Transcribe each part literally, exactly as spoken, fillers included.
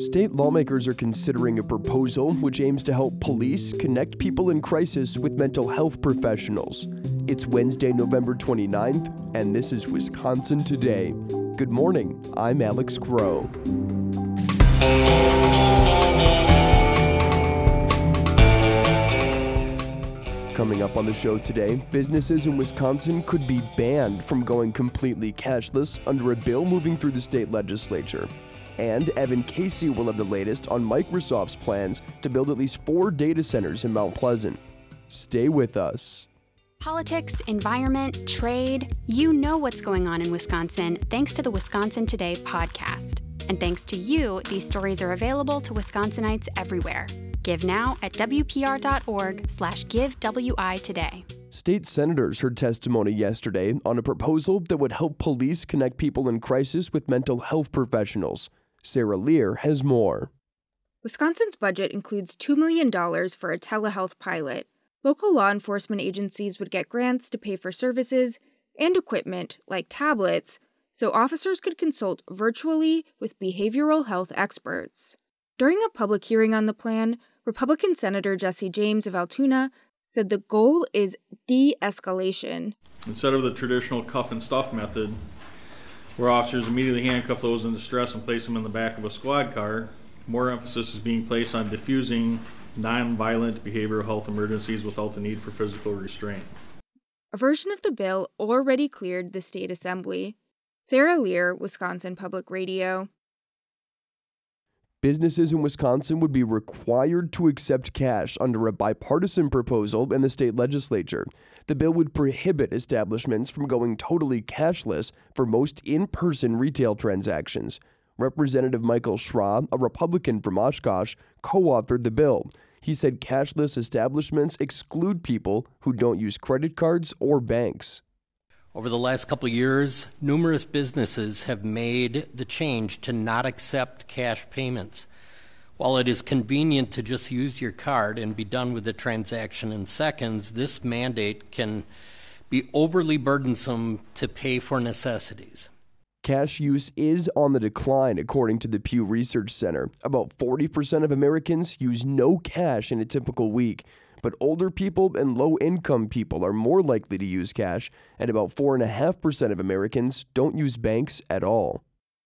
State lawmakers are considering a proposal which aims to help police connect people in crisis with mental health professionals. It's Wednesday, November twenty-ninth, and this is Wisconsin Today. Good morning, I'm Alex Crow. Coming up on the show today, businesses in Wisconsin could be banned from going completely cashless under a bill moving through the state legislature. And Evan Casey will have the latest on Microsoft's plans to build at least four data centers in Mount Pleasant. Stay with us. Politics, environment, trade, you know what's going on in Wisconsin thanks to the Wisconsin Today podcast. And thanks to you, these stories are available to Wisconsinites everywhere. Give now at wpr.org slash give WI today. State senators heard testimony yesterday on a proposal that would help police connect people in crisis with mental health professionals. Sarah Lear has more. Wisconsin's budget includes two million dollars for a telehealth pilot. Local law enforcement agencies would get grants to pay for services and equipment, like tablets, so officers could consult virtually with behavioral health experts. During a public hearing on the plan, Republican Senator Jesse James of Altoona said the goal is de-escalation. Instead of the traditional cuff and stuff method, where officers immediately handcuff those in distress and place them in the back of a squad car, more emphasis is being placed on diffusing non-violent behavioral health emergencies without the need for physical restraint. A version of the bill already cleared the state assembly. Sarah Lear, Wisconsin Public Radio. Businesses in Wisconsin would be required to accept cash under a bipartisan proposal in the state legislature. The bill would prohibit establishments from going totally cashless for most in-person retail transactions. Representative Michael Schra, a Republican from Oshkosh, co-authored the bill. He said cashless establishments exclude people who don't use credit cards or banks. Over the last couple of years, numerous businesses have made the change to not accept cash payments. While it is convenient to just use your card and be done with the transaction in seconds, this mandate can be overly burdensome to pay for necessities. Cash use is on the decline, according to the Pew Research Center. About forty percent of Americans use no cash in a typical week. But older people and low-income people are more likely to use cash, and about four point five percent of Americans don't use banks at all.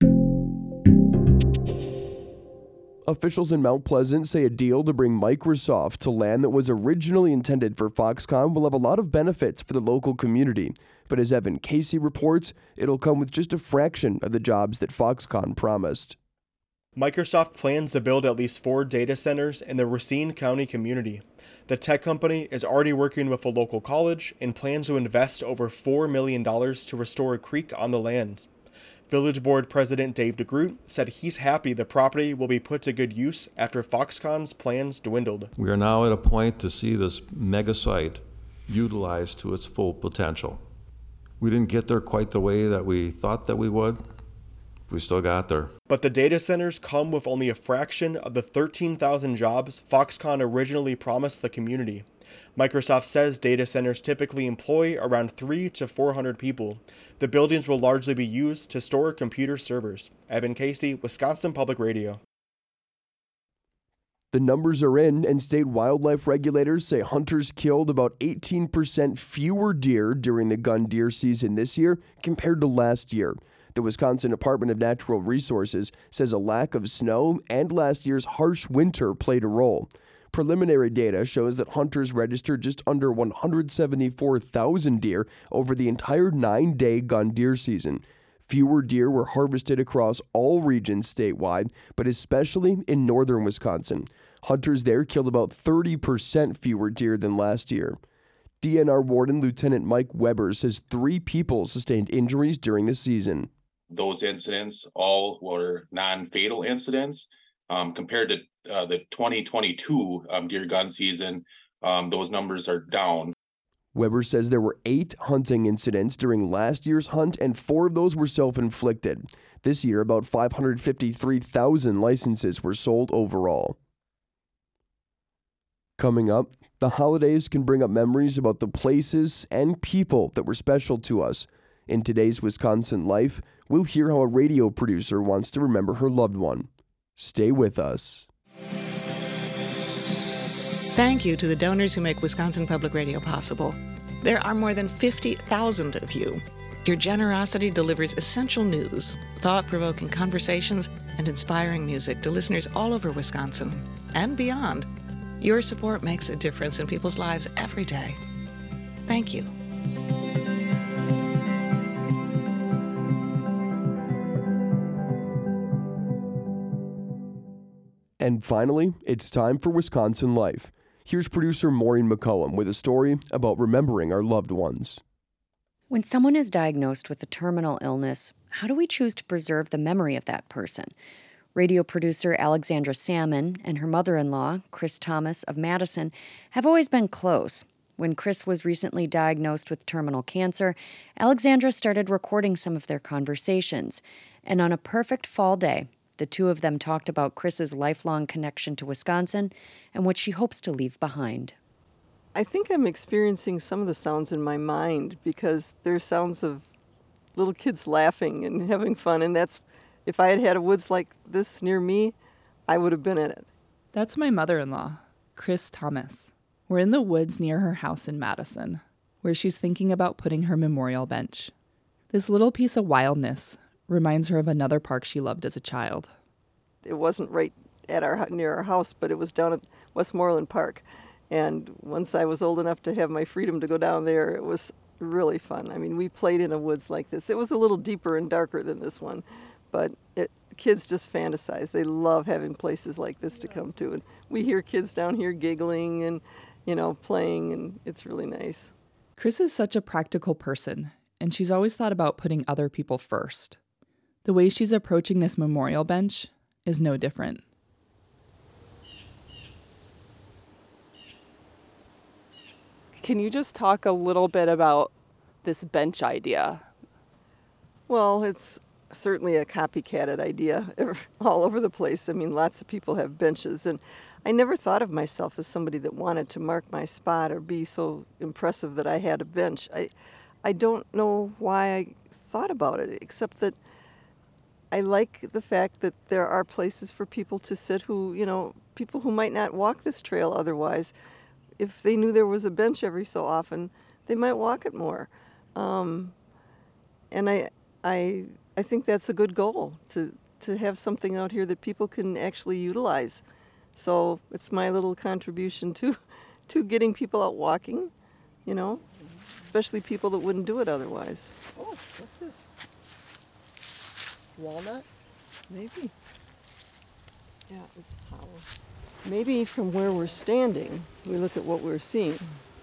Officials in Mount Pleasant say a deal to bring Microsoft to land that was originally intended for Foxconn will have a lot of benefits for the local community. But as Evan Casey reports, it'll come with just a fraction of the jobs that Foxconn promised. Microsoft plans to build at least four data centers in the Racine County community. The tech company is already working with a local college and plans to invest over four million dollars to restore a creek on the land. Village Board President Dave DeGroot said he's happy the property will be put to good use after Foxconn's plans dwindled. We are now at a point to see this mega site utilized to its full potential. We didn't get there quite the way that we thought that we would. We still got there. But the data centers come with only a fraction of the thirteen thousand jobs Foxconn originally promised the community. Microsoft says data centers typically employ around three to four hundred people. The buildings will largely be used to store computer servers. Evan Casey, Wisconsin Public Radio. The numbers are in, and state wildlife regulators say hunters killed about eighteen percent fewer deer during the gun deer season this year compared to last year. The Wisconsin Department of Natural Resources says a lack of snow and last year's harsh winter played a role. Preliminary data shows that hunters registered just under one hundred seventy-four thousand deer over the entire nine-day gun deer season. Fewer deer were harvested across all regions statewide, but especially in northern Wisconsin. Hunters there killed about thirty percent fewer deer than last year. D N R Warden Lieutenant Mike Weber says three people sustained injuries during the season. Those incidents all were non-fatal incidents. Um, compared to uh, the twenty twenty-two um, deer gun season, um, those numbers are down. Weber says there were eight hunting incidents during last year's hunt, and four of those were self-inflicted. This year, about five hundred fifty-three thousand licenses were sold overall. Coming up, the holidays can bring up memories about the places and people that were special to us. In today's Wisconsin Life, we'll hear how a radio producer wants to remember her loved one. Stay with us. Thank you to the donors who make Wisconsin Public Radio possible. There are more than fifty thousand of you. Your generosity delivers essential news, thought-provoking conversations, and inspiring music to listeners all over Wisconsin and beyond. Your support makes a difference in people's lives every day. Thank you. And finally, it's time for Wisconsin Life. Here's producer Maureen McCollum with a story about remembering our loved ones. When someone is diagnosed with a terminal illness, how do we choose to preserve the memory of that person? Radio producer Alexandra Salmon and her mother-in-law, Chris Thomas of Madison, have always been close. When Chris was recently diagnosed with terminal cancer, Alexandra started recording some of their conversations. And on a perfect fall day, the two of them talked about Chris's lifelong connection to Wisconsin and what she hopes to leave behind. I think I'm experiencing some of the sounds in my mind because they're sounds of little kids laughing and having fun. And that's, if I had had a woods like this near me, I would have been in it. That's my mother-in-law, Chris Thomas. We're in the woods near her house in Madison, where she's thinking about putting her memorial bench. This little piece of wildness reminds her of another park she loved as a child. It wasn't right at our near our house, but it was down at Westmoreland Park. And once I was old enough to have my freedom to go down there, it was really fun. I mean, we played in a woods like this. It was a little deeper and darker than this one, but it, kids just fantasize. They love having places like this to come to. And we hear kids down here giggling and, you know, playing, and it's really nice. Chris is such a practical person, and she's always thought about putting other people first. The way she's approaching this memorial bench is no different. Can you just talk a little bit about this bench idea? Well, it's certainly a copycatted idea all over the place. I mean, lots of people have benches, and I never thought of myself as somebody that wanted to mark my spot or be so impressive that I had a bench. I, I don't know why I thought about it, except that I like the fact that there are places for people to sit who, you know, people who might not walk this trail otherwise. If they knew there was a bench every so often, they might walk it more. Um, and I, I, I think that's a good goal, to, to have something out here that people can actually utilize. So it's my little contribution to, to getting people out walking, you know, especially people that wouldn't do it otherwise. Oh, what's this? Walnut? Maybe. Yeah, it's hollow. Maybe from where we're standing, we look at what we're seeing.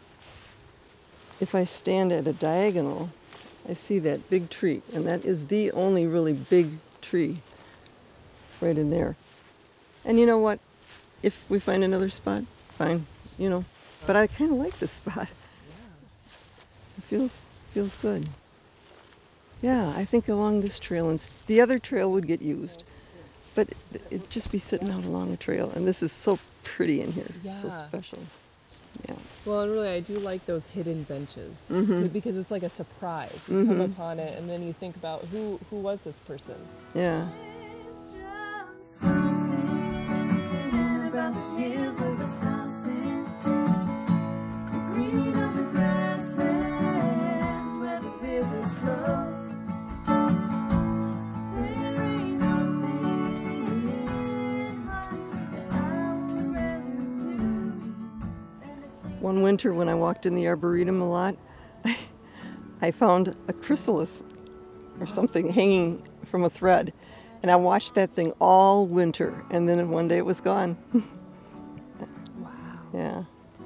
If I stand at a diagonal, I see that big tree, and that is the only really big tree right in there. And you know what? If we find another spot, fine, you know. But I kind of like this spot. It feels feels good. Yeah, I think along this trail, and the other trail would get used. But it'd just be sitting out along the trail. And this is so pretty in here, yeah. So special. Yeah. Well, and really, I do like those hidden benches mm-hmm. because it's like a surprise. You mm-hmm. come upon it, and then you think about who, who was this person? Yeah. One winter when I walked in the Arboretum a lot, I, I found a chrysalis or something hanging from a thread. And I watched that thing all winter, and then one day it was gone. Wow. Yeah.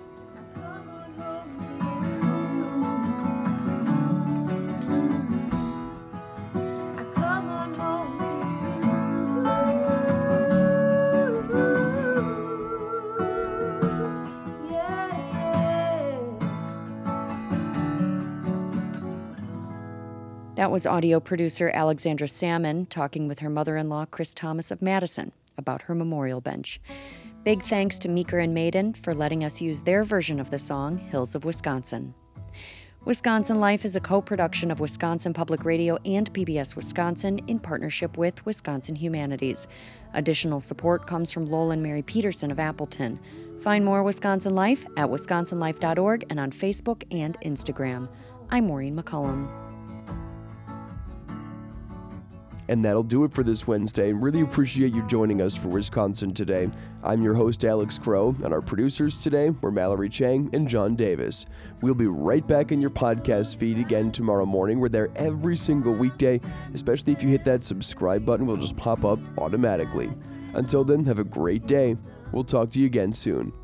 That was audio producer Alexandra Salmon talking with her mother-in-law, Chris Thomas of Madison, about her memorial bench. Big thanks to Meeker and Maiden for letting us use their version of the song, Hills of Wisconsin. Wisconsin Life is a co-production of Wisconsin Public Radio and P B S Wisconsin in partnership with Wisconsin Humanities. Additional support comes from Lowell and Mary Peterson of Appleton. Find more Wisconsin Life at wisconsin life dot org and on Facebook and Instagram. I'm Maureen McCullum. And that'll do it for this Wednesday. Really appreciate you joining us for Wisconsin Today. I'm your host, Alex Crow, and our producers today were Mallory Chang and John Davis. We'll be right back in your podcast feed again tomorrow morning. We're there every single weekday, especially if you hit that subscribe button. We'll just pop up automatically. Until then, have a great day. We'll talk to you again soon.